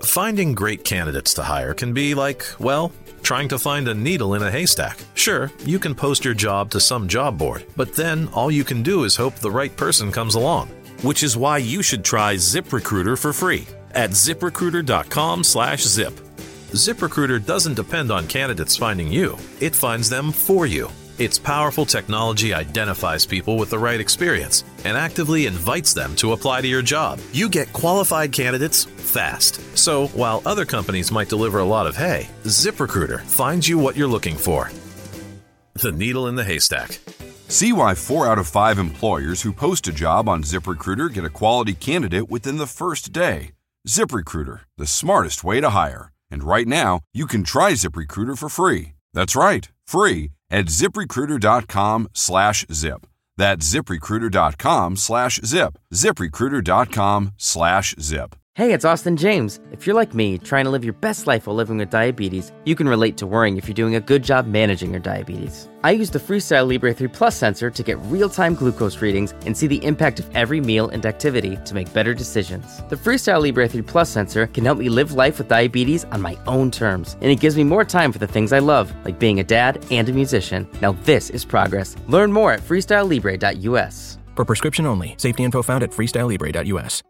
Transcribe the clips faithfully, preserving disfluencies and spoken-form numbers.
Finding great candidates to hire can be like, well, trying to find a needle in a haystack. Sure, you can post your job to some job board, but then all you can do is hope the right person comes along. Which is why you should try ZipRecruiter for free at ZipRecruiter.com slash zip. ZipRecruiter doesn't depend on candidates finding you. It finds them for you. Its powerful technology identifies people with the right experience and actively invites them to apply to your job. You get qualified candidates fast. So while other companies might deliver a lot of hay, ZipRecruiter finds you what you're looking for. The needle in the haystack. See why four out of five employers who post a job on ZipRecruiter get a quality candidate within the first day. ZipRecruiter, the smartest way to hire. And right now, you can try ZipRecruiter for free. That's right, free at ZipRecruiter.com slash zip. That's ZipRecruiter.com slash zip. ZipRecruiter.com slash zip. Hey, it's Austin James. If you're like me, trying to live your best life while living with diabetes, you can relate to worrying if you're doing a good job managing your diabetes. I use the Freestyle Libre three Plus sensor to get real-time glucose readings and see the impact of every meal and activity to make better decisions. The Freestyle Libre three Plus sensor can help me live life with diabetes on my own terms, and it gives me more time for the things I love, like being a dad and a musician. Now this is progress. Learn more at freestyle libre dot u s. For prescription only. Safety info found at freestyle libre dot u s.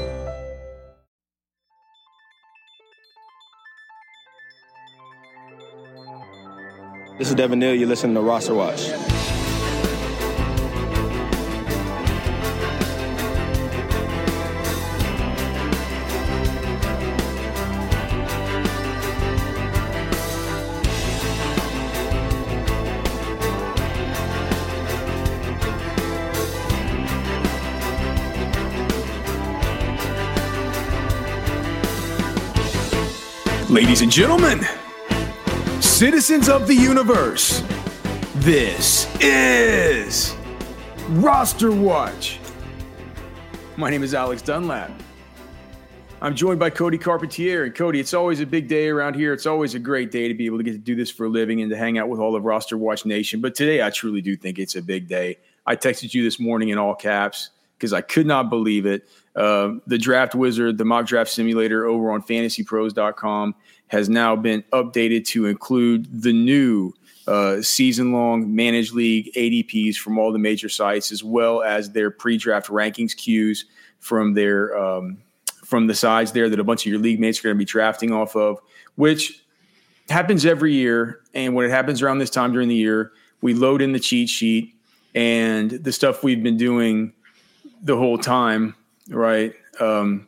This is Devin Neal. You're listening to Roster Watch. Ladies and gentlemen, citizens of the universe, this is Roster Watch. My name is Alex Dunlap. I'm joined by Cody Carpentier. And Cody, it's always a big day around here. It's always a great day to be able to get to do this for a living and to hang out with all of Roster Watch Nation. But today, I truly do think it's a big day. I texted you this morning in all caps because I could not believe it. Uh, the Draft Wizard, the mock draft simulator over on fantasy pros dot com has now been updated to include the new uh, season-long managed league A D Ps from all the major sites, as well as their pre-draft rankings cues from their um, from the sides there that a bunch of your league mates are going to be drafting off of, which happens every year. And when it happens around this time during the year, we load in the cheat sheet and the stuff we've been doing the whole time. Right. Um,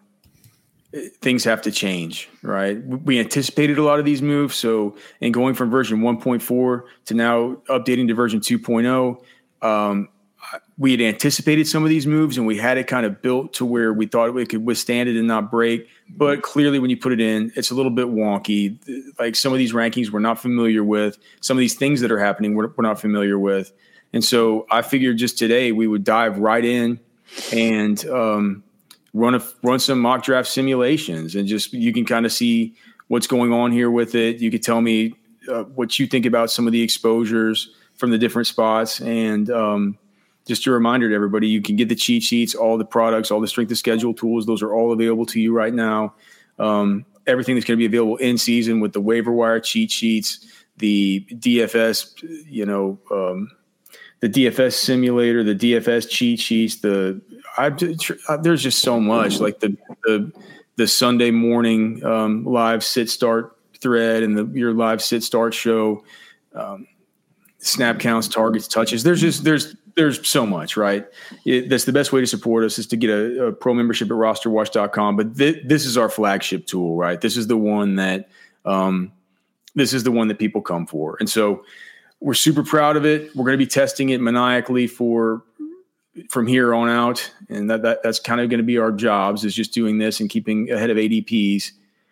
things have to change, right? We anticipated a lot of these moves. So in going from version one point four to now updating to version two point oh, um, we had anticipated some of these moves and we had it kind of built to where we thought it could withstand it and not break. But clearly when you put it in, it's a little bit wonky. Like some of these rankings we're not familiar with. Some of these things that are happening we're, we're not familiar with. And so I figured just today we would dive right in and um, run a, run some mock draft simulations, and just you can kind of see what's going on here with it. You could tell me uh, what you think about some of the exposures from the different spots, and um, just a reminder to everybody: you can get the cheat sheets, all the products, all the strength of schedule tools. Those are all available to you right now. Um, everything that's going to be available in season with the waiver wire cheat sheets, the D F S, you know. Um, the D F S simulator, the D F S cheat sheets, the I, there's just so much, like the the, the Sunday morning um, live sit start thread and the your live sit start show, um, snap counts, targets, touches. There's just there's there's so much, right? It, that's the best way to support us is to get a, a pro membership at roster watch dot com. But th- this is our flagship tool, right? This is the one that um, this is the one that people come for, and so. We're super proud of it. We're going to be testing it maniacally for from here on out, and that, that that's kind of going to be our jobs is just doing this and keeping ahead of A D Ps.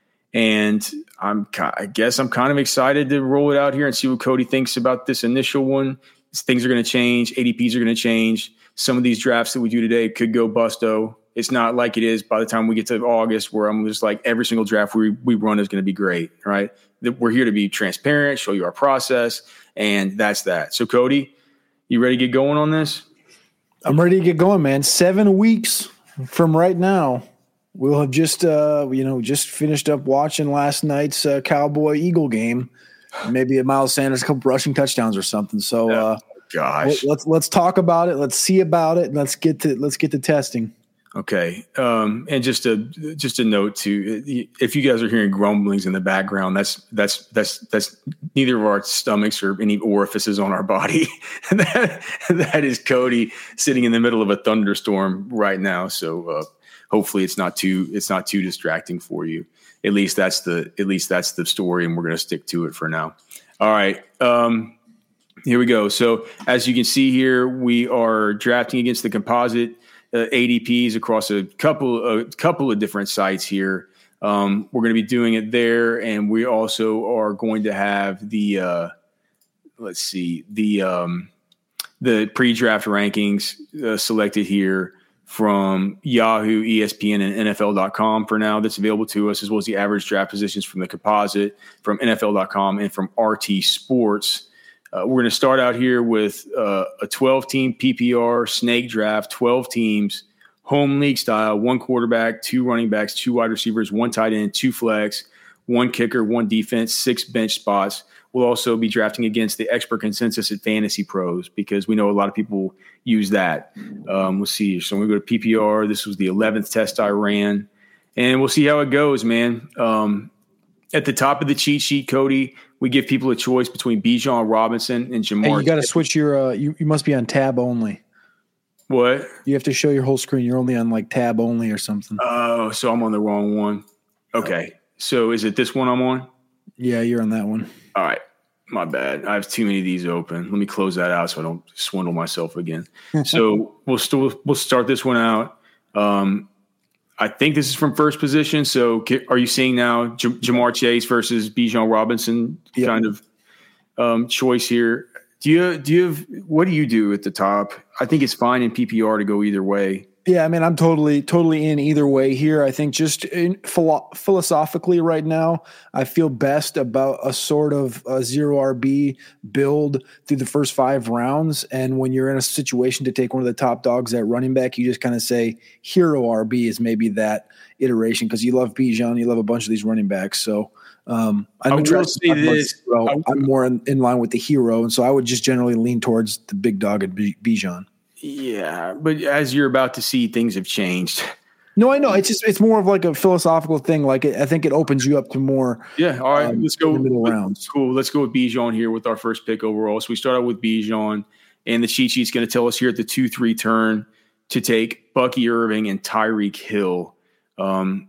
And I'm, I guess, I'm kind of excited to roll it out here and see what Cody thinks about this initial one. Things are going to change. A D Ps are going to change. Some of these drafts that we do today could go busto. It's not like it is by the time we get to August, where I'm just like every single draft we we run is going to be great, right? We're here to be transparent, show you our process. And that's that. So, Cody, you ready to get going on this? I'm ready to get going, man. Seven weeks from right now, We'll have just, uh, you know, just finished up watching last night's uh, Cowboy Eagle game. Maybe a Miles Sanders, a couple rushing touchdowns or something. So, uh, oh, gosh, let's let's talk about it. Let's see about it. And let's get to let's get to testing. Okay, um, and just a just a note too. If you guys are hearing grumblings in the background, that's that's that's that's neither of our stomachs or any orifices on our body. that that is Cody sitting in the middle of a thunderstorm right now. So. Uh, Hopefully it's not too it's not too distracting for you. At least that's the at least that's the story, and we're going to stick to it for now. All right, um, here we go. So as you can see here, we are drafting against the composite uh, A D Ps across a couple a couple of different sites here. Um, we're going to be doing it there, and we also are going to have the uh, let's see the um, the pre-draft rankings uh, selected here from Yahoo, E S P N, and N F L dot com for now that's available to us, as well as the average draft positions from the composite, from N F L dot com, and from R T Sports. Uh, we're going to start out here with uh, a twelve-team P P R snake draft, twelve teams, home league style, one quarterback, two running backs, two wide receivers, one tight end, two flex, one kicker, one defense, six bench spots. We'll also be drafting against the expert consensus at Fantasy Pros because we know a lot of people use that. Um, we'll see. So we go to P P R. This was the eleventh test I ran, and we'll see how it goes, man. Um, at the top of the cheat sheet, Cody, we give people a choice between Bijan Robinson and Jamar. Hey, you got to switch your uh, – you, you must be on tab only. What? You have to show your whole screen. You're only on like tab only or something. Oh, so I'm on the wrong one. Okay. So is it this one I'm on? Yeah, you're on that one. All right. My bad. I have too many of these open. Let me close that out so I don't swindle myself again. So we'll still we'll start this one out. Um, I think this is from first position. So are you seeing now J- Jamar Chase versus Bijan Robinson yep. kind of um, choice here? Do you do you have what do you do at the top? I think it's fine in P P R to go either way. Yeah, I mean, I'm totally, totally in either way here. I think just in philo- philosophically right now, I feel best about a sort of a zero R B build through the first five rounds. And when you're in a situation to take one of the top dogs at running back, you just kind of say hero R B is maybe that iteration because you love Bijan, you love a bunch of these running backs. So um, I'm, I will say this. I, I'm more in, in line with the hero. And so I would just generally lean towards the big dog at Bijan. Yeah, but as you're about to see, things have changed. No, I know. It's just it's more of like a philosophical thing. Like it, I think it opens you up to more. Yeah. All right. Um, let's go. In the middle let, rounds. Cool. Let's go with Bijan here with our first pick overall. So we start out with Bijan, and the cheat sheet's going to tell us here at the two three turn to take Bucky Irving and Tyreek Hill. Um,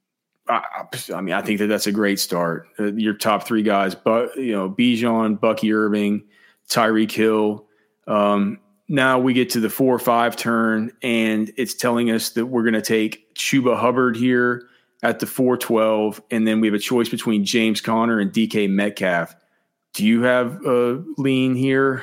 I, I mean, I think that that's a great start. Uh, your top three guys, but you know, Bijan, Bucky Irving, Tyreek Hill. Um, Now we get to the four or five turn, and it's telling us that we're going to take Chuba Hubbard here at the four twelve, and then we have a choice between James Conner and D K Metcalf. Do you have a lean here?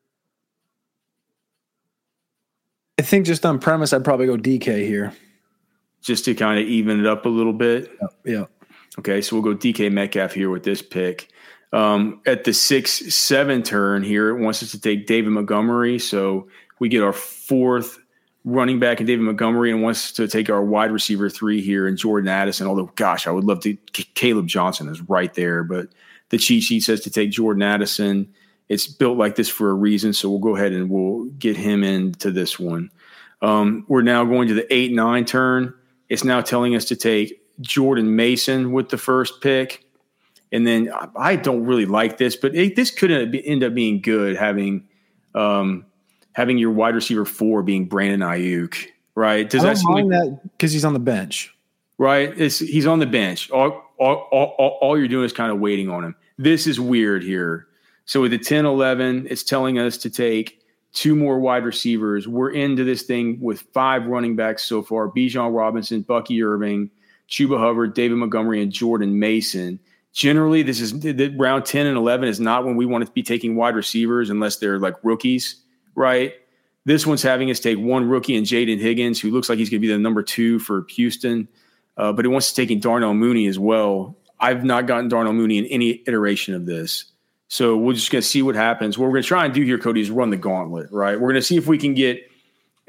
I think just on premise, I'd probably go D K here. Just to kind of even it up a little bit? Yeah. yeah. Okay, so we'll go D K Metcalf here with this pick. Um, at the six seven turn here, it wants us to take David Montgomery. So we get our fourth running back in David Montgomery and wants us to take our wide receiver three here in Jordan Addison. Although, gosh, I would love to – Caleb Johnson is right there. But the cheat sheet says to take Jordan Addison. It's built like this for a reason, so we'll go ahead and we'll get him into this one. Um, we're now going to the eight nine turn. It's now telling us to take Jordan Mason with the first pick. And then I don't really like this, but it, this could end up being good having um, having your wide receiver four being Brandon Ayuk, right? Does I don't that seem mind like, that because he's on the bench, right? It's, he's on the bench. All, all, all, all you're doing is kind of waiting on him. This is weird here. So with the ten eleven, it's telling us to take two more wide receivers. We're into this thing with five running backs so far: Bijan Robinson, Bucky Irving, Chuba Hubbard, David Montgomery, and Jordan Mason. Generally, this is the round ten and eleven is not when we want to be taking wide receivers unless they're like rookies, right? This one's having us take one rookie and Jaden Higgins, who looks like he's going to be the number two for Houston, uh, but it wants to take Darnell Mooney as well. I've not gotten Darnell Mooney in any iteration of this, so we're just going to see what happens. What we're going to try and do here, Cody, is run the gauntlet, right? We're going to see if we can get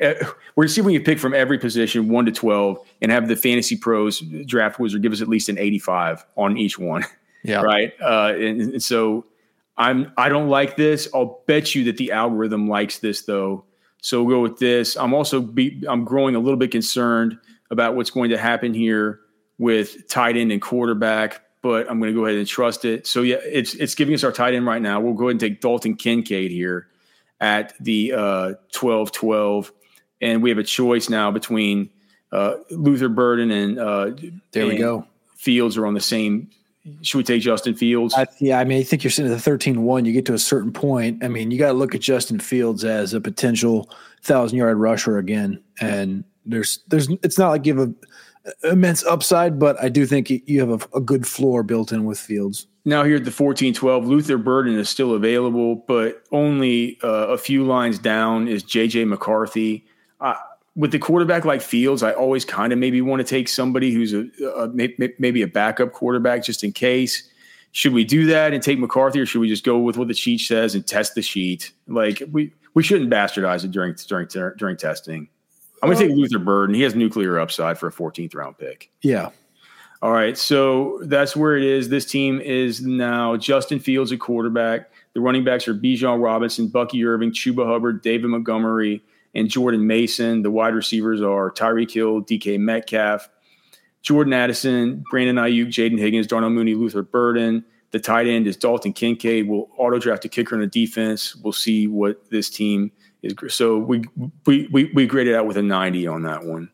uh, we're going to see if we can pick from every position one to twelve and have the Fantasy Pros Draft Wizard give us at least an eighty-five on each one. Yeah. Right. Uh, and, and so I'm, I don't like this. I'll bet you that the algorithm likes this though. So we'll go with this. I'm also be, I'm growing a little bit concerned about what's going to happen here with tight end and quarterback, but I'm going to go ahead and trust it. So yeah, it's, it's giving us our tight end right now. We'll go ahead and take Dalton Kincaid here at the uh, twelve twelve. And we have a choice now between uh, Luther Burden and uh, there we and go. Fields are on the same. Should we take Justin Fields? I, yeah, I mean, I think you're sitting at the thirteen one. You get to a certain point. I mean, you got to look at Justin Fields as a potential thousand-yard rusher again. And there's, there's, it's not like you have a immense upside, but I do think you have a, a good floor built in with Fields. Now here at the fourteen twelve, Luther Burden is still available, but only uh, a few lines down is J J McCarthy. Uh, with the quarterback like Fields, I always kind of maybe want to take somebody who's a, a maybe a backup quarterback just in case. Should we do that and take McCarthy, or should we just go with what the sheet says and test the sheet? Like we, we shouldn't bastardize it during during during testing. I'm going to take Luther Burden. He has nuclear upside for a fourteenth round pick. Yeah. All right, so that's where it is. This team is now Justin Fields at quarterback. The running backs are Bijan Robinson, Bucky Irving, Chuba Hubbard, David Montgomery, and Jordan Mason. The wide receivers are Tyreek Hill, D K Metcalf, Jordan Addison, Brandon Ayuk, Jaden Higgins, Darnell Mooney, Luther Burden. The tight end is Dalton Kincaid. We'll auto-draft a kicker in the defense. We'll see what this team is. So we we we, we graded out with a ninety on that one.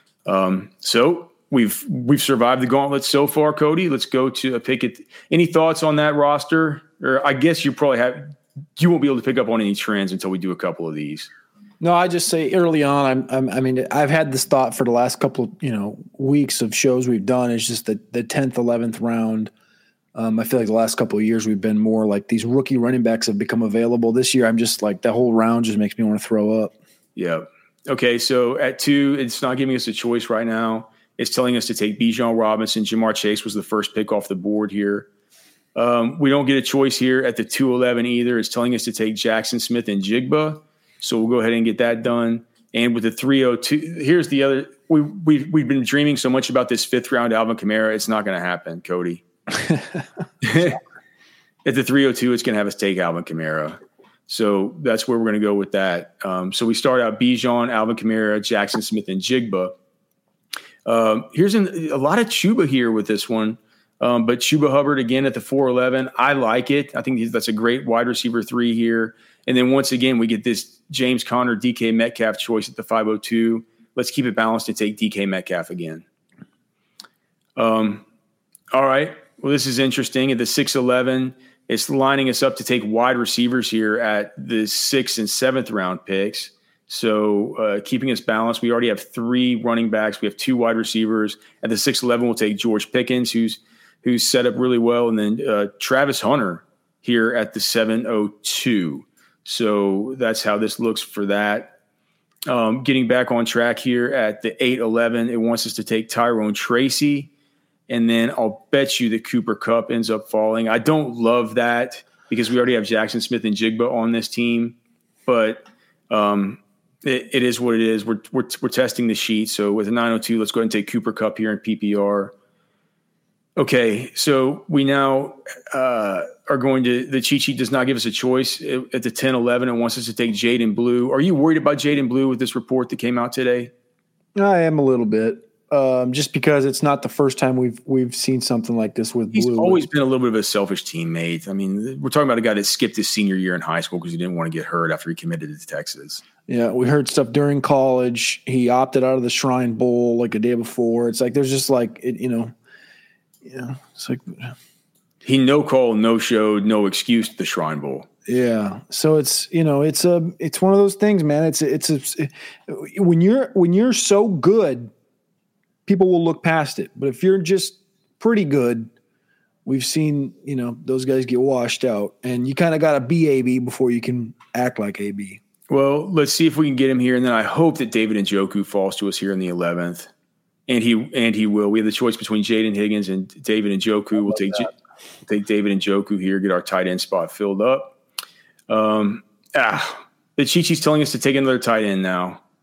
Um, so we've we've survived the gauntlet so far, Cody. Let's go to a pick. At, any thoughts on that roster? Or I guess you probably have – you won't be able to pick up on any trends until we do a couple of these. No, I just say early on, I'm, I'm, I mean, I've had this thought for the last couple of, you know, weeks of shows we've done. It's just that the tenth, eleventh round. Um, I feel like the last couple of years we've been more like these rookie running backs have become available. This year, I'm just like the whole round just makes me want to throw up. Yeah. Okay. So at two, it's not giving us a choice right now. It's telling us to take Bijan Robinson. Jamar Chase was the first pick off the board here. Um, we don't get a choice here at the two eleven either. It's telling us to take Jackson Smith and Jigba. So we'll go ahead and get that done. And with the three oh two, here's the other. We, we, we've been dreaming so much about this fifth round Alvin Kamara. It's not going to happen, Cody. At the three oh two, it's going to have us take Alvin Kamara. So that's where we're going to go with that. Um, so we start out Bijan, Alvin Kamara, Jackson Smith, and Jigba. Um, here's an, a lot of Chuba here with this one. Um, but Chuba Hubbard again at the four eleven. I like it. I think that's a great wide receiver three here. And then once again, we get this James Conner, D K Metcalf choice at the five oh two. Let's keep it balanced and take D K Metcalf again. Um, all right. Well, this is interesting. At the six eleven, it's lining us up to take wide receivers here at the sixth and seventh round picks. So uh, keeping us balanced, we already have three running backs. We have two wide receivers. At the six eleven, we'll take George Pickens, who's who's set up really well, and then uh, Travis Hunter here at the seven oh two. So that's how this looks for that. Um, getting back on track here at the eight eleven, it wants us to take Tyrone Tracy, and then I'll bet you that Cooper Kupp ends up falling. I don't love that because we already have Jackson Smith and Jigba on this team, but um, it, it is what it is. We're, we're we're testing the sheet. So with a nine oh two, let's go ahead and take Cooper Kupp here in P P R. Okay, so we now uh, are going to – the cheat sheet does not give us a choice. It, at the ten eleven, it wants us to take Jaden Blue. Are you worried about Jaden Blue with this report that came out today? I am a little bit, um, just because it's not the first time we've we've seen something like this with He's Blue. He's always been a little bit of a selfish teammate. I mean, we're talking about a guy that skipped his senior year in high school because he didn't want to get hurt after he committed to Texas. Yeah, we heard stuff during college. He opted out of the Shrine Bowl like a day before. It's like there's just like, it, you know – Yeah, it's like he no call, no showed, no excuse to the Shrine Bowl. Yeah, so it's you know it's a it's one of those things, man. It's a, it's a, when you're when you're so good, people will look past it. But if you're just pretty good, we've seen you know those guys get washed out, and you kind of got to be A B before you can act like A B. Well, let's see if we can get him here, and then I hope that David Njoku falls to us here in the eleventh. And he and he will. We have the choice between Jaden Higgins and David Njoku. We'll take we'll take David Njoku here, get our tight end spot filled up. Um, ah, the cheat sheet's telling us to take another tight end now.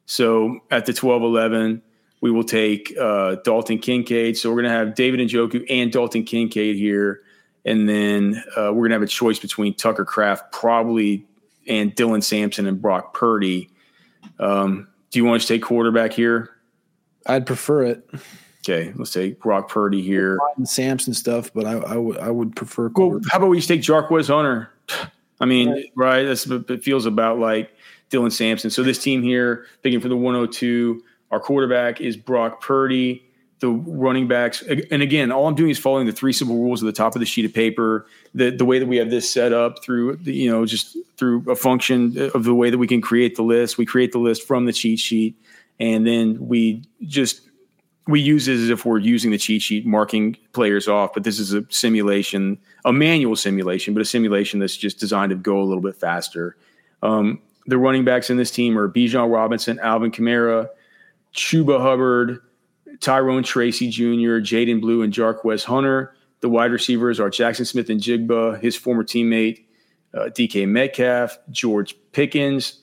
So at the twelve eleven, we will take uh, Dalton Kincaid. So we're going to have David Njoku and Dalton Kincaid here. And then uh, we're going to have a choice between Tucker Kraft probably and Dylan Sampson and Brock Purdy. Um, do you want to take quarterback here? I'd prefer it. Okay, let's take Brock Purdy here. Sampson stuff, but I, I would I would prefer. Well, how about we just take Jarquez Hunter? I mean, right. right? That's it feels about like Dylan Sampson. So this team here, picking for the one oh two, our quarterback is Brock Purdy. The running backs, and again, all I'm doing is following the three simple rules at the top of the sheet of paper. The the way that we have this set up through, the, you know, just through a function of the way that we can create the list. We create the list from the cheat sheet, and then we just we use it as if we're using the cheat sheet, marking players off. But this is a simulation, a manual simulation, but a simulation that's just designed to go a little bit faster. Um, the running backs in this team are Bijan Robinson, Alvin Kamara, Chuba Hubbard, Tyrone Tracy Junior, Jaden Blue, and Jarquez Hunter. The wide receivers are Jackson Smith and Jigba, his former teammate, uh, D K Metcalf, George Pickens,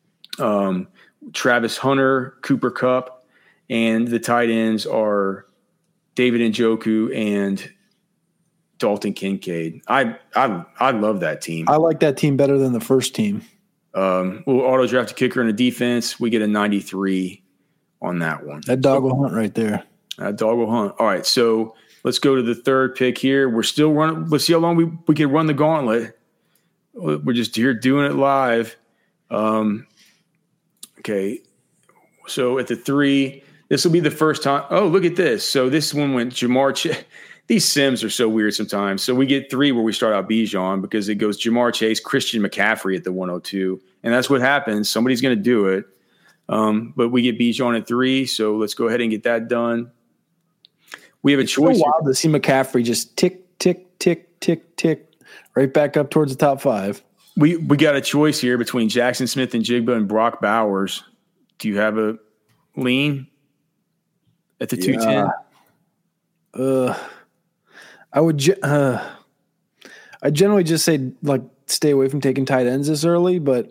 um, Travis Hunter, Cooper Kupp, and the tight ends are David Njoku and Dalton Kincaid. I I I love that team. I like that team better than the first team. Um, we'll auto draft a kicker and a defense. We get a ninety-three on that one. That dog will hunt right there. That dog will hunt. All right, so let's go to the third pick here. We're still running. Let's see how long we, we can run the gauntlet. We're just here doing it live. Um, okay, so at the three, this will be the first time. Oh, look at this. So this one went Jamar Chase. These sims are so weird sometimes. So we get three where we start out Bijan because it goes Jamar Chase, Christian McCaffrey at the one oh two. And that's what happens. Somebody's going to do it. Um, but we get Bijan at three, so let's go ahead and get that done. We have a it's choice. So wild to see McCaffrey just tick, tick, tick, tick, tick, right back up towards the top five. We we got a choice here between Jackson Smith and Jigba and Brock Bowers. Do you have a lean at the two ten? Yeah. Uh, I would. Uh, I generally just say like stay away from taking tight ends this early, but.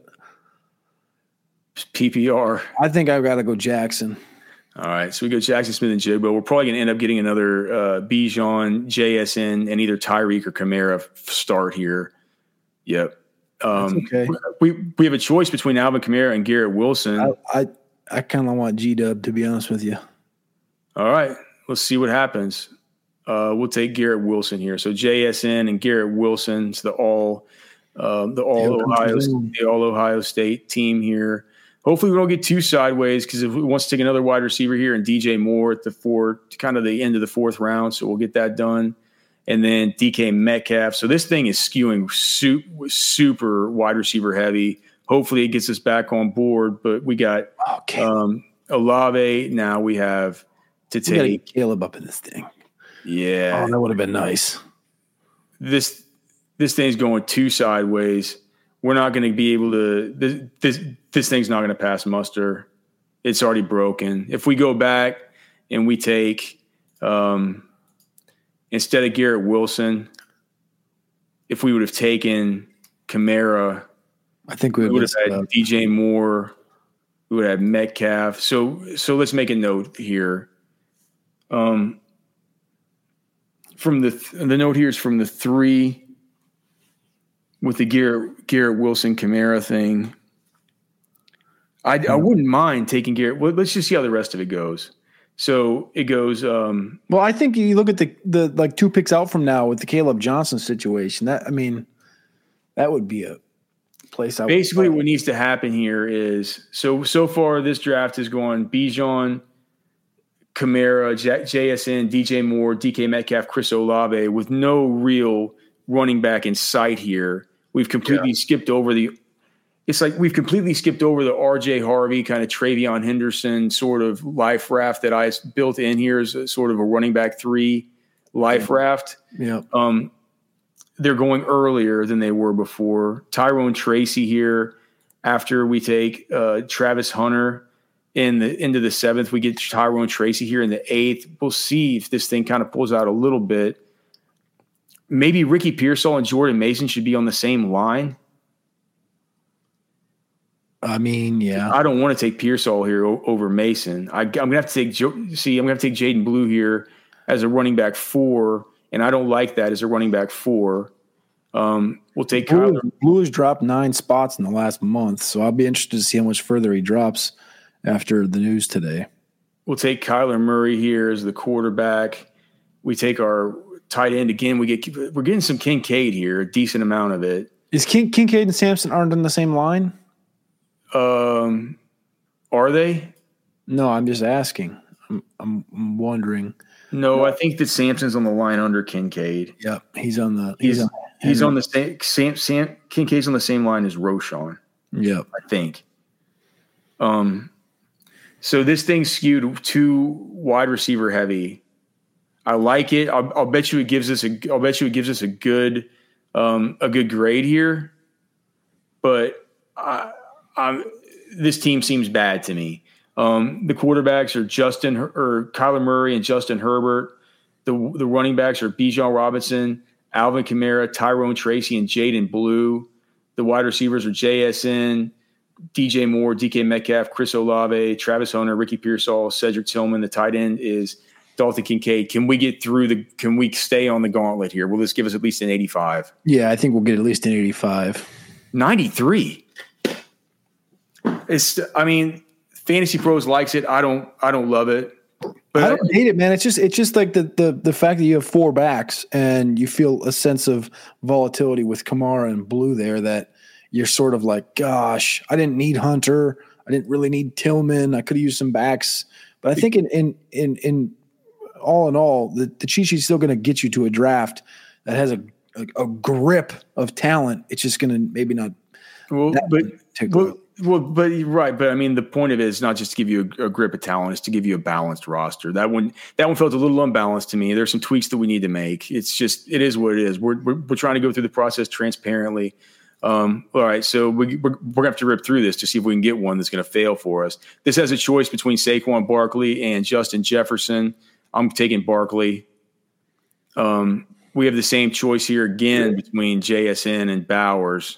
P P R. I think I've got to go Jackson. All right, so we go Jackson Smith and Jigba. We're probably going to end up getting another uh, Bijan, J S N, and either Tyreek or Kamara start here. Yep. Um, okay. We we have a choice between Alvin Kamara and Garrett Wilson. I I, I kind of want G-Dub, to be honest with you. All right, let's see what happens. Uh, we'll take Garrett Wilson here. So J S N and Garrett Wilson's the all uh, the all yeah, Ohio the all Ohio State team here. Hopefully we don't get too sideways because if we want to take another wide receiver here and D J Moore at the four, kind of the end of the fourth round, so we'll get that done. And then D K Metcalf. So this thing is skewing super, super wide receiver heavy. Hopefully it gets us back on board, but we got okay. um, Olave. Now we have to take we get Caleb up in this thing. Yeah. Oh, that would have been nice. This this thing's going too sideways. We're not going to be able to this, – this this thing's not going to pass muster. It's already broken. If we go back and we take um, – instead of Garrett Wilson, if we would have taken Kamara, I think we, we would have had up. D J Moore. We would have Metcalf. So so let's make a note here. Um, from the – the note here is from the three – with the Garrett, Garrett Wilson Kamara thing, I, I wouldn't mind taking Garrett. Well, let's just see how the rest of it goes. So it goes. Um, well, I think you look at the the like two picks out from now with the Caleb Johnson situation. That I mean, that would be a place. I basically would what needs to happen here is so so far this draft is going Bijan, Kamara, J S N, D J Moore, D K Metcalf, Chris Olave with no real running back in sight here. We've completely yeah. skipped over the – it's like we've completely skipped over the R J Harvey kind of Travion Henderson sort of life raft that I built in here as a, sort of a running back three life yeah. raft. Yeah. Um, they're going earlier than they were before. Tyrone Tracy here after we take uh, Travis Hunter in the into the seventh. We get Tyrone Tracy here in the eighth. We'll see if this thing kind of pulls out a little bit. Maybe Ricky Pearsall and Jordan Mason should be on the same line. I mean, yeah. I don't want to take Pearsall here o- over Mason. I, I'm going to have to take jo- see. I'm going to have to take Jaden Blue here as a running back four, and I don't like that as a running back four. Um, we'll take Blue, Kyler. Blue has dropped nine spots in the last month, so I'll be interested to see how much further he drops after the news today. We'll take Kyler Murray here as the quarterback. We take our tight end again. We get we're getting some Kincaid here, a decent amount of it. Is King, Kincaid and Sampson aren't on the same line? Um, are they? No, I'm just asking. I'm, I'm, I'm wondering. No, I think that Sampson's on the line under Kincaid. Yep, he's on the. He's He's on, he's on the same. Sam, Sam Kincaid's on the same line as Roschon. Yep, I think. Um, so this thing's skewed too wide receiver heavy. I like it. I'll, I'll bet you it gives us a. I'll bet you it gives us a good, um, a good grade here. But I, I'm, this team seems bad to me. Um, the quarterbacks are Justin or Kyler Murray and Justin Herbert. The the running backs are Bijan Robinson, Alvin Kamara, Tyrone Tracy, and Jaden Blue. The wide receivers are J S N, D J Moore, D K Metcalf, Chris Olave, Travis Hunter, Ricky Pearsall, Cedric Tillman. The tight end is Dalton Kincaid. Can we get through the? Can we stay on the gauntlet here? Will this give us at least an eighty-five? Yeah, I think we'll get at least an eighty-five. ninety-three. It's. I mean, Fantasy Pros likes it. I don't. I don't love it. But I don't hate it, man. It's just it's just like the the the fact that you have four backs and you feel a sense of volatility with Kamara and Blue there that you're sort of like, gosh, I didn't need Hunter. I didn't really need Tillman. I could have used some backs. But I think in in in, in all in all, the, the cheat sheet's still going to get you to a draft that has a a, a grip of talent. It's just going to maybe not. Well, but well, well, but you're right. But I mean, the point of it is not just to give you a, a grip of talent; it's to give you a balanced roster. That one, that one felt a little unbalanced to me. There's some tweaks that we need to make. It's just, it is what it is. We're we're, we're trying to go through the process transparently. Um, all right, so we, we're we're gonna have to rip through this to see if we can get one that's going to fail for us. This has a choice between Saquon Barkley and Justin Jefferson. I'm taking Barkley. Um, we have the same choice here again between J S N and Bowers.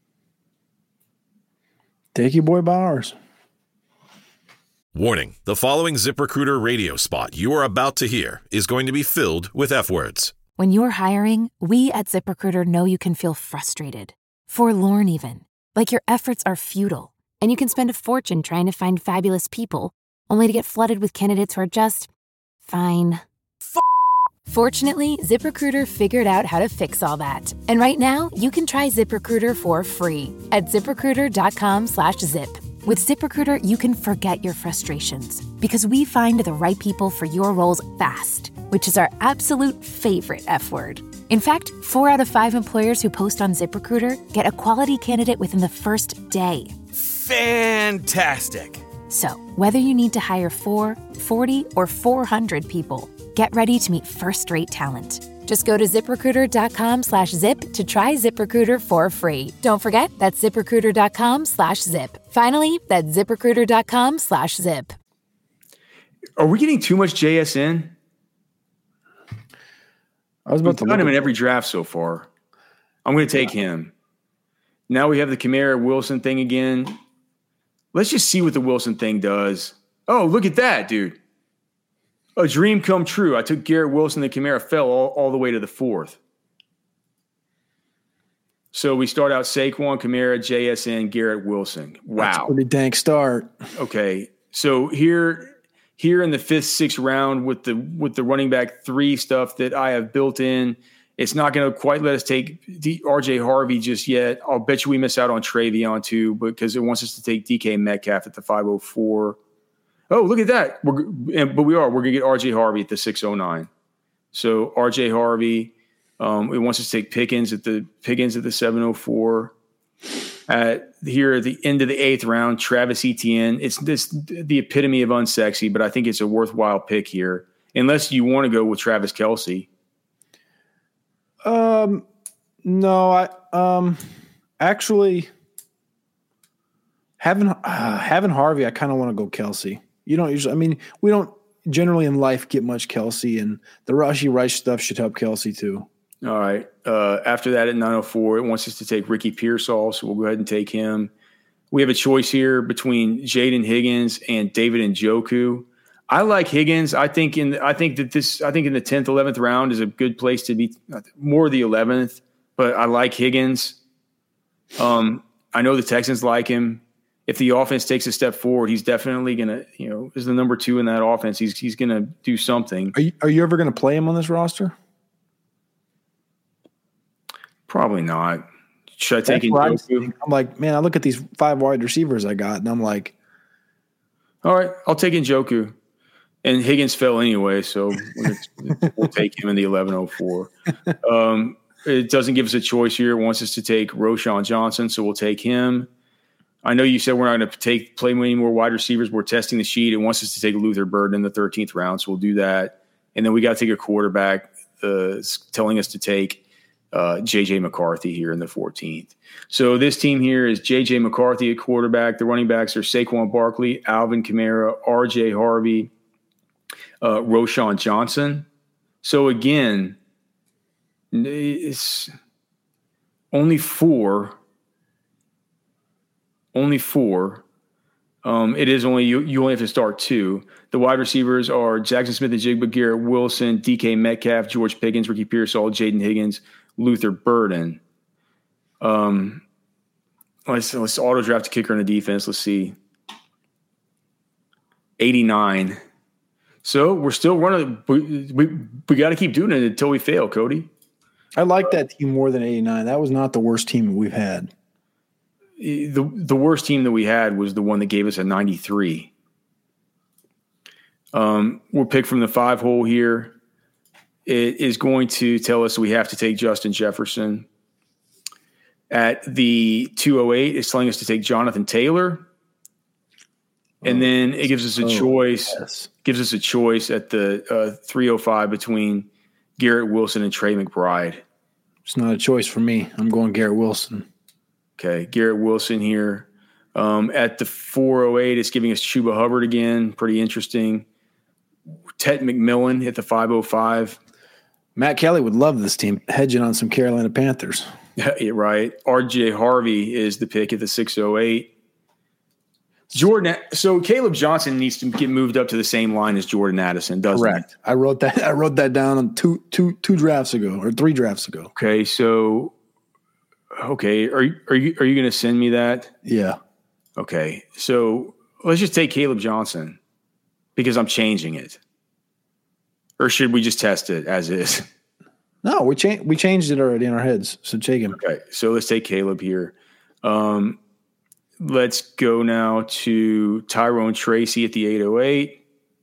Take your boy Bowers. Warning, the following ZipRecruiter radio spot you are about to hear is going to be filled with F-words. When you're hiring, we at ZipRecruiter know you can feel frustrated, forlorn even, like your efforts are futile, and you can spend a fortune trying to find fabulous people, only to get flooded with candidates who are just fine. F- Fortunately, ZipRecruiter figured out how to fix all that. And right now, you can try ZipRecruiter for free at ZipRecruiter.com slash zip. With ZipRecruiter, you can forget your frustrations because we find the right people for your roles fast, which is our absolute favorite F word. In fact, four out of five employers who post on ZipRecruiter get a quality candidate within the first day. Fantastic. So, whether you need to hire four, forty, or four hundred people, get ready to meet first-rate talent. Just go to ZipRecruiter.com slash zip to try ZipRecruiter for free. Don't forget, that's ZipRecruiter.com slash zip. Finally, that's ZipRecruiter.com slash zip. Are we getting too much J S N? I was about We've to got look him at in every draft so far. I'm going to take yeah. him. Now we have the Kamara Wilson thing again. Let's just see what the Wilson thing does. Oh, look at that, dude. A dream come true. I took Garrett Wilson. The Kamara fell all, all the way to the fourth. So we start out Saquon, Kamara, J S N, Garrett Wilson. Wow. That's a pretty dank start. Okay. So here, here in the fifth, sixth round with the with the running back three stuff that I have built in, it's not going to quite let us take D- R J Harvey just yet. I'll bet you we miss out on Travion too, because it wants us to take D K Metcalf at the five oh four. Oh, look at that. We're, but we are. We're going to get R J Harvey at the six oh nine. So R J Harvey, um, it wants us to take Pickens at the Pickens at the seven oh four. At here at the end of the eighth round, Travis Etienne. It's this the epitome of unsexy, but I think it's a worthwhile pick here, unless you want to go with Travis Kelce. Um, no, I um actually having uh, having Harvey, I kind of want to go Kelce. You don't usually. I mean, we don't generally in life get much Kelce, and the Rashee Rice stuff should help Kelce too. All right. Uh, after that, at nine oh four, it wants us to take Ricky Pearsall, so we'll go ahead and take him. we have a choice here between Jaden Higgins and David Njoku. I like Higgins. I think in I think that this I think in the tenth, eleventh round is a good place to be, more the eleventh, but I like Higgins. Um, I know the Texans like him. If the offense takes a step forward, he's definitely gonna, you know, is the number two in that offense. He's he's gonna do something. Are you, are you ever gonna play him on this roster? Probably not. Should I take Njoku? I'm, I'm like, man, I look at these five wide receivers I got, and I'm like, all right, I'll take Njoku. And Higgins fell anyway, so we'll take him in the eleven oh four. Um, it doesn't give us a choice here. It wants us to take Roschon Johnson, so we'll take him. I know you said we're not going to take play any more wide receivers. We're testing the sheet. It wants us to take Luther Burden in the thirteenth round, so we'll do that. And then we got to take a quarterback. Uh, it's telling us to take uh, J J McCarthy here in the fourteenth. So this team here is J J McCarthy at quarterback. The running backs are Saquon Barkley, Alvin Kamara, R J Harvey, Uh, Roschon Johnson. So again, it's only four. Only four. Um, it is only you. You only have to start two. The wide receivers are Jackson Smith and Jigba, Garrett Wilson, D K Metcalf, George Pickens, Ricky Pearsall, Jaden Higgins, Luther Burden. Um, let's let's auto draft a kicker in the defense. Let's see. eighty-nine. So we're still running. We we, we got to keep doing it until we fail, Cody. I like that team more than eighty-nine. That was not the worst team we've had. The the worst team that we had was the one that gave us a ninety-three. Um, we're picked from the five hole here. It is going to tell us we have to take Justin Jefferson. At the two oh eight, it's telling us to take Jonathan Taylor. And then it gives us a oh, choice. Yes. Gives us a choice at the uh, three oh five between Garrett Wilson and Trey McBride. It's not a choice for me. I'm going Garrett Wilson. Okay, Garrett Wilson here. Um, at the four oh eight, it's giving us Chuba Hubbard again. Pretty interesting. Ted McMillan at the five oh five. Matt Kelly would love this team, hedging on some Carolina Panthers. Yeah, right. R J Harvey is the pick at the six oh eight. Jordan, so Caleb Johnson needs to get moved up to the same line as Jordan Addison, doesn't Correct. he? I wrote that. I wrote that down on two, two, two drafts ago or three drafts ago. Okay, so okay, are you are you are you going to send me that? Yeah. Okay, so let's just take Caleb Johnson because I'm changing it, or should we just test it as is? No, we changed. We changed it already in our heads. So take him. Okay, so let's take Caleb here. Um, let's go now to Tyrone Tracy at the eight oh eight.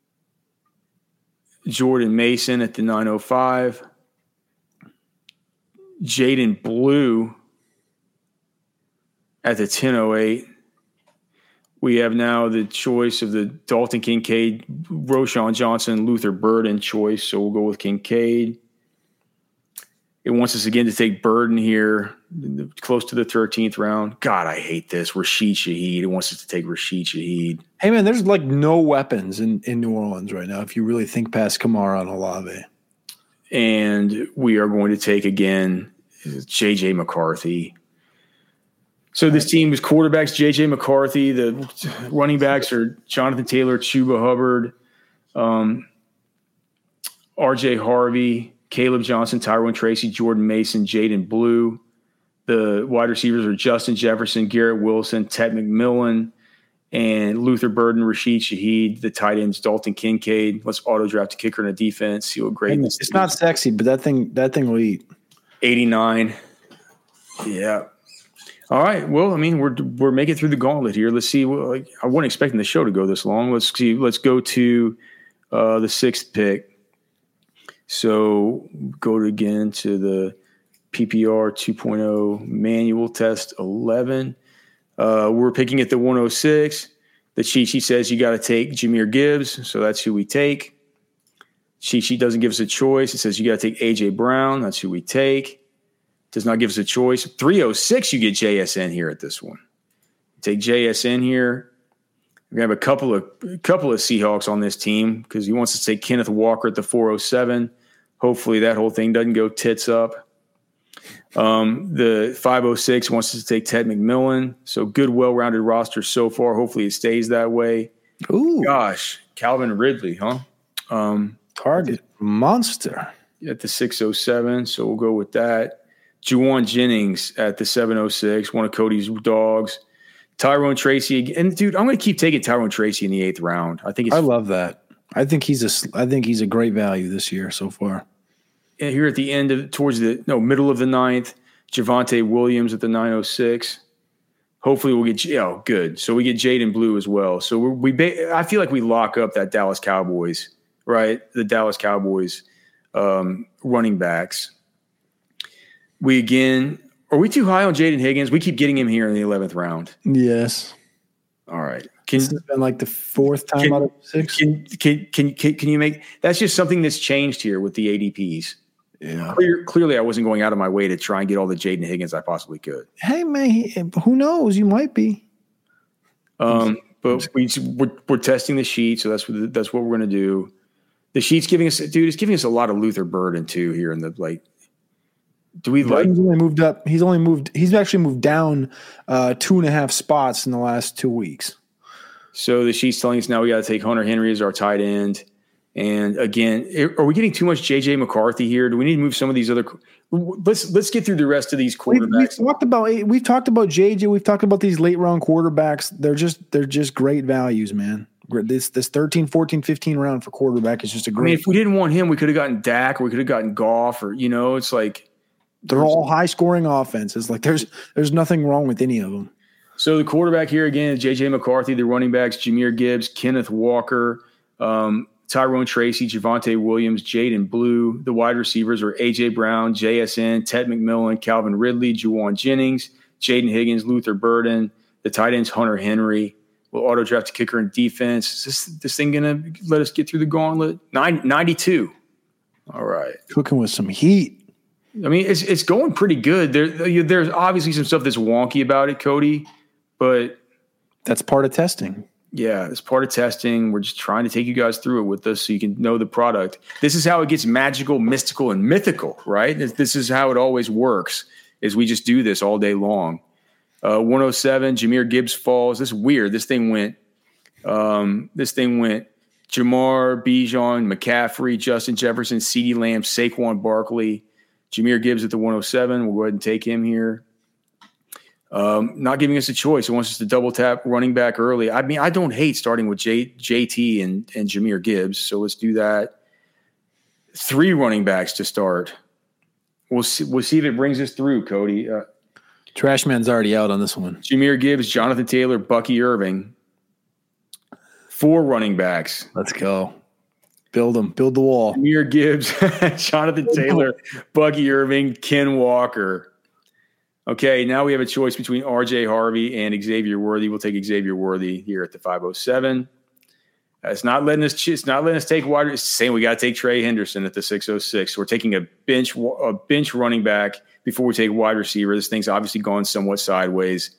Jordan Mason at the nine oh five. Jaden Blue at the ten oh eight. We have now the choice of the Dalton Kincaid, Roschon Johnson, Luther Burden choice, so we'll go with Kincaid. It wants us again to take Burden here, close to the thirteenth round. God, I hate this. Rashid Shaheed. It wants us to take Rashid Shaheed. Hey, man, there's like no weapons in, in New Orleans right now if you really think past Kamara and Olave. And we are going to take, again, J J McCarthy. So this team is quarterbacks, J J McCarthy. The running backs are Jonathan Taylor, Chuba Hubbard, um, R J Harvey, Caleb Johnson, Tyrone Tracy, Jordan Mason, Jaden Blue. The wide receivers are Justin Jefferson, Garrett Wilson, Ted McMillan, and Luther Burden, Rashid Shaheed. The tight ends, Dalton Kincaid. Let's auto draft a kicker and a defense. See what grade this It's is. not sexy, but that thing that thing will eat. eighty-nine. Yeah. All right. Well, I mean, we're we're making it through the gauntlet here. Let's see. Well, like, I wasn't expecting the show to go this long. Let's see. Let's go to uh, the sixth pick. So go to, again to the P P R two point oh manual test eleven. Uh, we're picking at the one oh six. The cheat sheet says you got to take Jahmyr Gibbs, so that's who we take. Cheat sheet doesn't give us a choice. It says you got to take A J Brown. That's who we take. Does not give us a choice. three oh six, you get J S N here at this one. Take J S N here. We're going to have a couple of a couple of Seahawks on this team because he wants to take Kenneth Walker at the four oh seven. Hopefully that whole thing doesn't go tits up. Um, the five oh six wants us to take Ted McMillan. So good, well-rounded roster so far. Hopefully it stays that way. Ooh. Gosh, Calvin Ridley, huh? Um, Target monster. At the six oh seven, so we'll go with that. Juwan Jennings at the seven oh six, one of Cody's dogs. Tyrone Tracy. And, dude, I'm going to keep taking Tyrone Tracy in the eighth round. I think it's I love that. I think he's a I think he's a great value this year so far. And here at the end of towards the no middle of the ninth, Javonte Williams at the nine oh six. Hopefully we'll get oh good. So we get Jaden Blue as well. So we're, we ba- I feel like we lock up that Dallas Cowboys, right? The Dallas Cowboys um, running backs. We again are we too high on Jaden Higgins? We keep getting him here in the eleventh round. Yes. All right. Can, this has been like the fourth time can, out of six. Can, can can can can you make that's just something that's changed here with the A D Ps? Yeah. Clear, clearly, I wasn't going out of my way to try and get all the Jaden Higgins I possibly could. Hey man, he, who knows? You might be. Um, but we we're, we're testing the sheet, so that's what that's what we're going to do. The sheet's giving us, dude, it's giving us a lot of Luther Burden too here in the like. Do we like? He's only moved up. He's only moved. He's actually moved down uh, two and a half spots in the last two weeks. So the sheet's telling us now we got to take Hunter Henry as our tight end. And again, are we getting too much J J McCarthy here? Do we need to move some of these other? Let's let's get through the rest of these quarterbacks. We've, we've talked about we've talked about J J. We've talked about these late round quarterbacks. They're just they're just great values, man. This this thirteen, fourteen, fifteen round for quarterback is just a great. I mean, if we didn't want him, we could have gotten Dak, or we could have gotten Goff, or you know, it's like they're all high scoring offenses. Like there's there's nothing wrong with any of them. So the quarterback here again is J J McCarthy. The running backs: Jahmyr Gibbs, Kenneth Walker. Um, Tyrone Tracy, Javonte Williams, Jaden Blue. The wide receivers are A J Brown, J S N, Ted McMillan, Calvin Ridley, Juwan Jennings, Jaden Higgins, Luther Burden. The tight ends, Hunter Henry. We'll auto draft a kicker in defense. Is this, this thing going to let us get through the gauntlet? Nine, ninety-two. All right. Cooking with some heat. I mean, it's it's going pretty good. There, there's obviously some stuff that's wonky about it, Cody, but that's part of testing. Yeah, it's part of testing. We're just trying to take you guys through it with us so you can know the product. This is how it gets magical, mystical, and mythical, right? This is how it always works, is we just do this all day long. Uh, one oh seven, Jahmyr Gibbs falls. This is weird. This thing went um, – this thing went Jamar, Bijan, McCaffrey, Justin Jefferson, CeeDee Lamb, Saquon Barkley. Jahmyr Gibbs at the one oh seven. We'll go ahead and take him here. Um, not giving us a choice. It wants us to double tap running back early. I mean, I don't hate starting with J, JT and, and Jahmyr Gibbs, so let's do that. Three running backs to start. We'll see, we'll see if it brings us through, Cody. Uh, Trashman's already out on this one. Jahmyr Gibbs, Jonathan Taylor, Bucky Irving. Four running backs. Let's go. Build them. Build the wall. Jahmyr Gibbs, Jonathan Taylor, Bucky Irving, Ken Walker. Okay, now we have a choice between R J Harvey and Xavier Worthy. We'll take Xavier Worthy here at the five oh seven. Uh, it's not letting us. It's not letting us take wide. It's saying we got to take Trey Henderson at the six oh six. So we're taking a bench a bench running back before we take wide receiver. This thing's obviously gone somewhat sideways.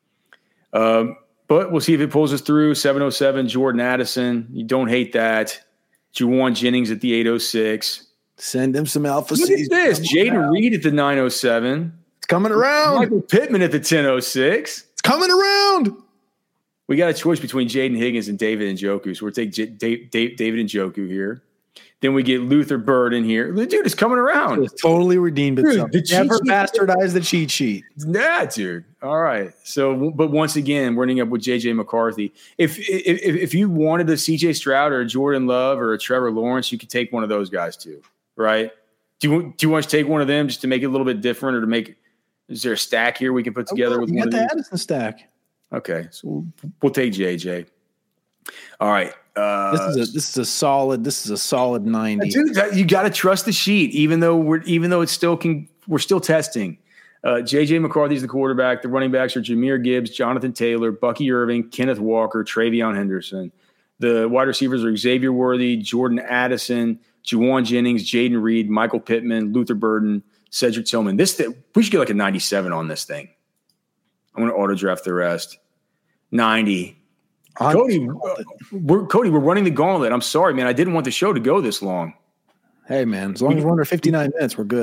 Um, but we'll see if it pulls us through. seven oh seven, Jordan Addison. You don't hate that. Juwan Jennings at the eight oh six. Send him some alpha. Look at this. Jaden Reed at the nine oh seven. Coming around. Michael Pittman at the ten oh six. It's coming around. We got a choice between Jaden Higgins and David Njoku. So we'll take J- Dave, Dave, David Njoku here. Then we get Luther Burden here. The dude is coming around. It's totally redeemed itself. Dude, Never bastardize the cheat sheet. Yeah, dude. All right. So, but once again, we're ending up with J J McCarthy. If, if if you wanted a C J Stroud or a Jordan Love or a Trevor Lawrence, you could take one of those guys too, right? Do you, do you want to take one of them just to make it a little bit different or to make – is there a stack here we can put together oh, with you one got of the these? Addison stack. Okay, so we'll, we'll take J J. All right, uh, this is a this is a solid this is a solid ninety. Dude, you got to trust the sheet, even though we're even though it's still can we're still testing. Uh, J J McCarthy's the quarterback. The running backs are Jahmyr Gibbs, Jonathan Taylor, Bucky Irving, Kenneth Walker, Travion Henderson. The wide receivers are Xavier Worthy, Jordan Addison, Juwan Jennings, Jaden Reed, Michael Pittman, Luther Burden, Cedric Tillman. This th- we should get like a ninety-seven on this thing. I'm going to auto draft the rest. ninety. Cody, uh, we're Cody. We're running the gauntlet. I'm sorry, man. I didn't want the show to go this long. Hey, man. As long as we're under fifty-nine minutes, we're good.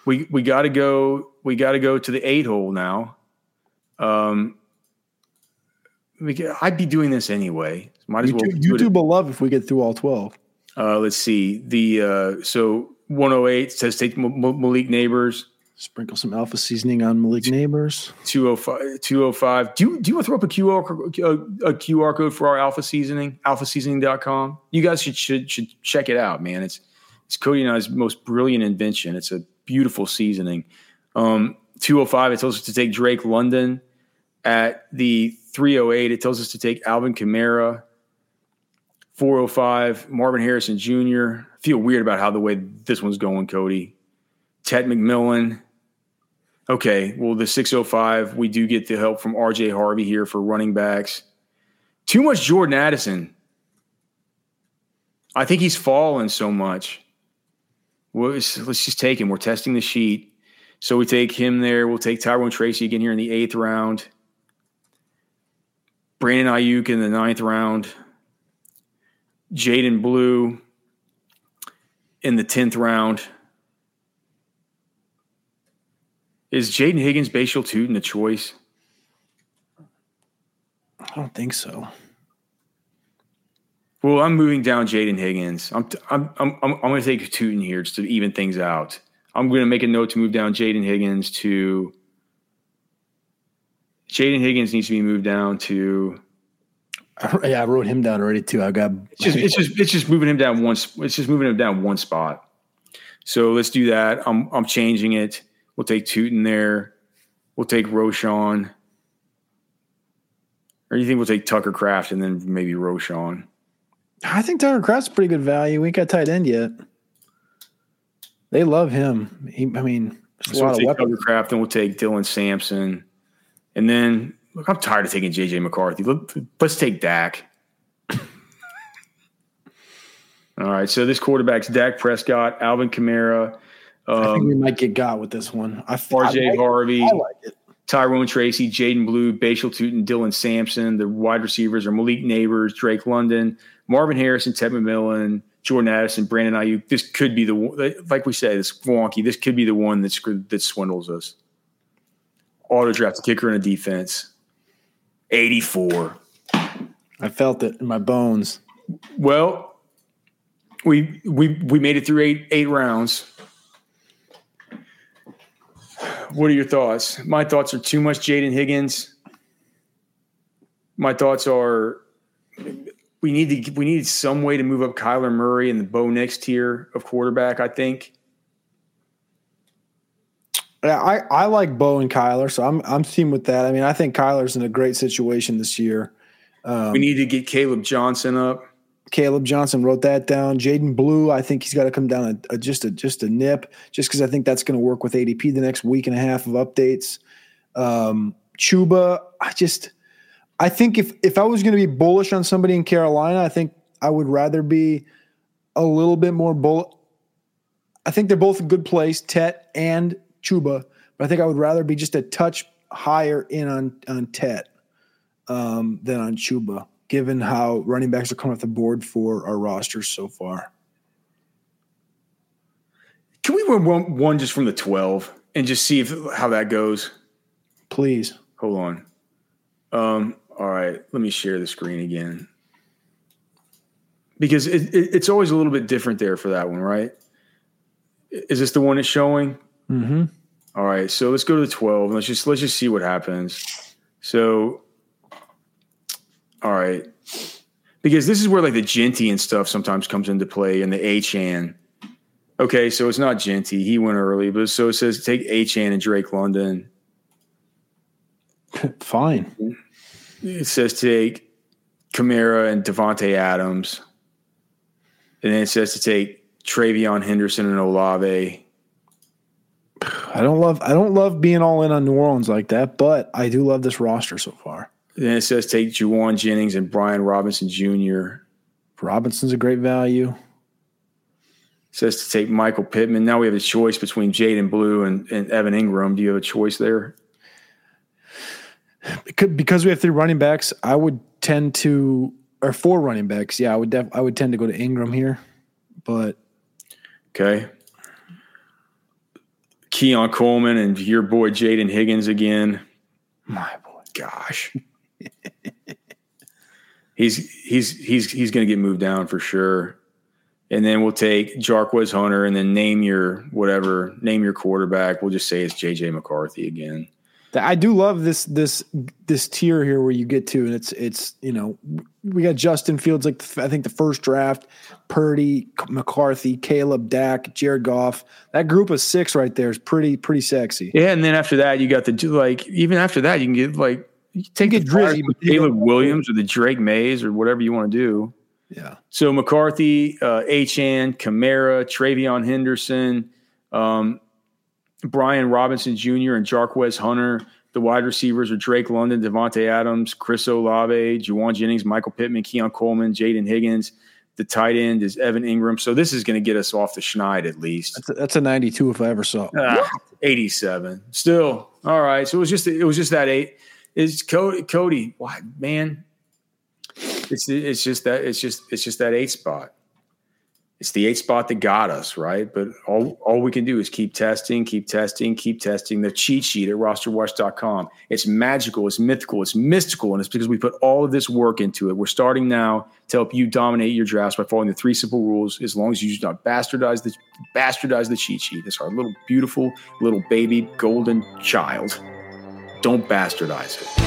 we we got to go. We got to go to the eight hole now. Um, we get, I'd be doing this anyway. Might as YouTube, well. YouTube will love if we get through all twelve. Uh, let's see the uh, so one oh eight says take M- M- Malik Neighbors. Sprinkle some alpha seasoning on Malik Neighbors. two oh five two oh five Do you, do you want to throw up a Q R a, a Q R code for our alpha seasoning? alpha seasoning dot com. You guys should should should check it out, man. It's it's Cody and I's most brilliant invention. It's a beautiful seasoning. Um, two oh five it tells us to take Drake London. At the three oh eight it tells us to take Alvin Kamara. four oh five Marvin Harrison Junior I feel weird about how the way this one's going, Cody. Ted McMillan. Okay, well, the six oh five, we do get the help from R J Harvey here for running backs. Too much Jordan Addison. I think he's fallen so much. Well, let's, let's just take him. We're testing the sheet. So we take him there. We'll take Tyrone Tracy again here in the eighth round. Brandon Ayuk in the ninth round. Jaden Blue in the tenth round. Is Jaden Higgins, Bashal Tootin a choice? I don't think so. Well, I'm moving down Jaden Higgins. I'm t- I'm I'm I'm, I'm going to take Tootin here just to even things out. I'm going to make a note to move down Jaden Higgins to. Jaden Higgins needs to be moved down to. Yeah, I wrote him down already too. I got. It's just it's just it's just moving him down one. It's just moving him down one spot. So let's do that. I'm I'm changing it. We'll take Tootin there. We'll take Roschon. Or do you think we'll take Tucker Kraft and then maybe Roschon? I think Tucker Kraft's pretty good value. We ain't got tight end yet. They love him. He, I mean, there's so a we'll lot take of weapons. Tucker Kraft, then we'll take Dylan Sampson. And then, look, I'm tired of taking J J McCarthy. Look, let's take Dak. All right, so this quarterback's Dak Prescott, Alvin Kamara. Um, I think we might get got with this one. I, R J I like, Harvey. I like it. Tyrone Tracy, Jaden Blue, Bashal Tootin, Dylan Sampson. The wide receivers are Malik Neighbors, Drake London, Marvin Harrison, Ted McMillan, Jordan Addison, Brandon Ayuk. This could be the one, like we said, it's wonky. This could be the one that's, that swindles us. Auto draft, a kicker and a defense. eighty-four I felt it in my bones. Well, we we we made it through eight eight rounds. What are your thoughts? My thoughts are too much Jaden Higgins. My thoughts are we need to we need some way to move up Kyler Murray in the Bo Nix tier of quarterback, I think. Yeah, I, I like Bo and Kyler, so I'm I'm team with that. I mean, I think Kyler's in a great situation this year. Um, we need to get Caleb Johnson up. Caleb Johnson wrote that down. Jaden Blue, I think he's got to come down a, a, just a just a nip, just because I think that's going to work with A D P the next week and a half of updates. Um, Chuba, I just I think if if I was going to be bullish on somebody in Carolina, I think I would rather be a little bit more bullish. I think they're both in good place, Tet and Chuba, but I think I would rather be just a touch higher in on on Tet um, than on Chuba, given how running backs are coming off the board for our rosters so far. Can we run one, one just from the twelve and just see if how that goes? Please. Hold on. Um, all right, let me share the screen again. Because it, it, it's always a little bit different there for that one, right? Is this the one it's showing? Mm-hmm. All right, so let's go to the twelve. Let's just let's just see what happens. So, all right, because this is where like the Genty and stuff sometimes comes into play, and the Achane. Okay, so it's not Genty. He went early, but so it says take Achane and Drake London. Fine. It says take Kamara and Devontae Adams, and then it says to take Travion Henderson and Olave. I don't love I don't love being all in on New Orleans like that, but I do love this roster so far. Then it says take Juwan Jennings and Brian Robinson Junior Robinson's a great value. It says to take Michael Pittman. Now we have a choice between Jaden Blue and, and Evan Ingram. Do you have a choice there? Because we have three running backs, I would tend to – or four running backs. Yeah, I would def, I would tend to go to Ingram here. But okay. Keon Coleman and your boy Jaden Higgins again. My boy. Gosh. he's he's he's he's going to get moved down for sure. And then we'll take Jarquez Hunter and then name your whatever, name your quarterback. We'll just say it's J J McCarthy again. I do love this this this tier here where you get to, and it's it's you know we got Justin Fields like the, I think the first draft, Purdy, McCarthy, Caleb, Dak, Jared Goff. That group of six right there is pretty pretty sexy. Yeah, and then after that you got the like even after that you can get like you can take you get Drizzy, Caleb Williams or the Drake Mays or whatever you want to do. Yeah. So McCarthy, uh, Achane, Kamara, Travion Henderson, um, Brian Robinson Junior and Jarquez Hunter. The wide receivers are Drake London, Devontae Adams, Chris Olave, Juwan Jennings, Michael Pittman, Keon Coleman, Jaden Higgins. The tight end is Evan Ingram. So this is going to get us off the schneid at least. That's a, that's a ninety-two if I ever saw it. Ah, eighty-seven. Still. All right. So it was just it was just that eight. Is Cody, Cody why, man? It's it's just that it's just it's just that eight spot. It's the eight spot that got us, right? But all, all we can do is keep testing, keep testing, keep testing. The cheat sheet at roster watch dot com. It's magical, it's mythical, it's mystical, and it's because we put all of this work into it. We're starting now to help you dominate your drafts by following the three simple rules, as long as you do not bastardize the bastardize the cheat sheet. It's our little beautiful little baby golden child. Don't bastardize it.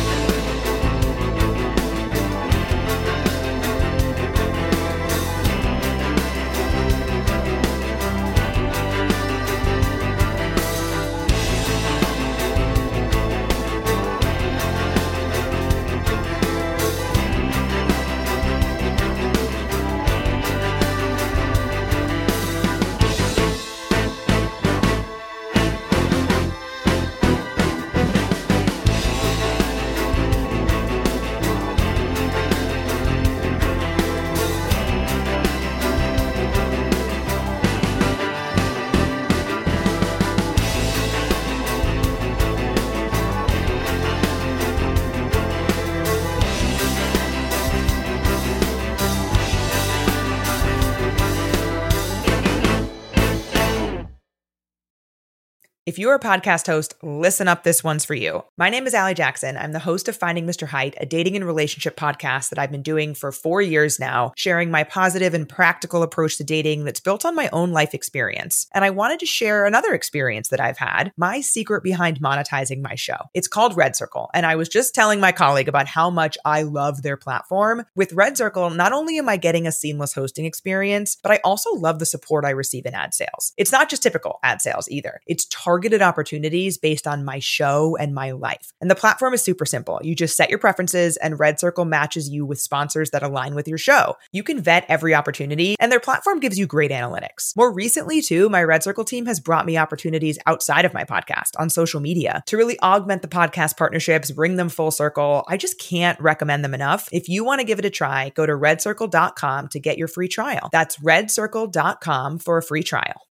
If you're a podcast host, listen up, this one's for you. My name is Allie Jackson. I'm the host of Finding Mister Height, a dating and relationship podcast that I've been doing for four years now, sharing my positive and practical approach to dating that's built on my own life experience. And I wanted to share another experience that I've had, my secret behind monetizing my show. It's called Red Circle, and I was just telling my colleague about how much I love their platform. With Red Circle, not only am I getting a seamless hosting experience, but I also love the support I receive in ad sales. It's not just typical ad sales either. It's targeted targeted opportunities based on my show and my life. And the platform is super simple. You just set your preferences and Red Circle matches you with sponsors that align with your show. You can vet every opportunity and their platform gives you great analytics. More recently too, my Red Circle team has brought me opportunities outside of my podcast on social media to really augment the podcast partnerships, bring them full circle. I just can't recommend them enough. If you want to give it a try, go to red circle dot com to get your free trial. That's red circle dot com for a free trial.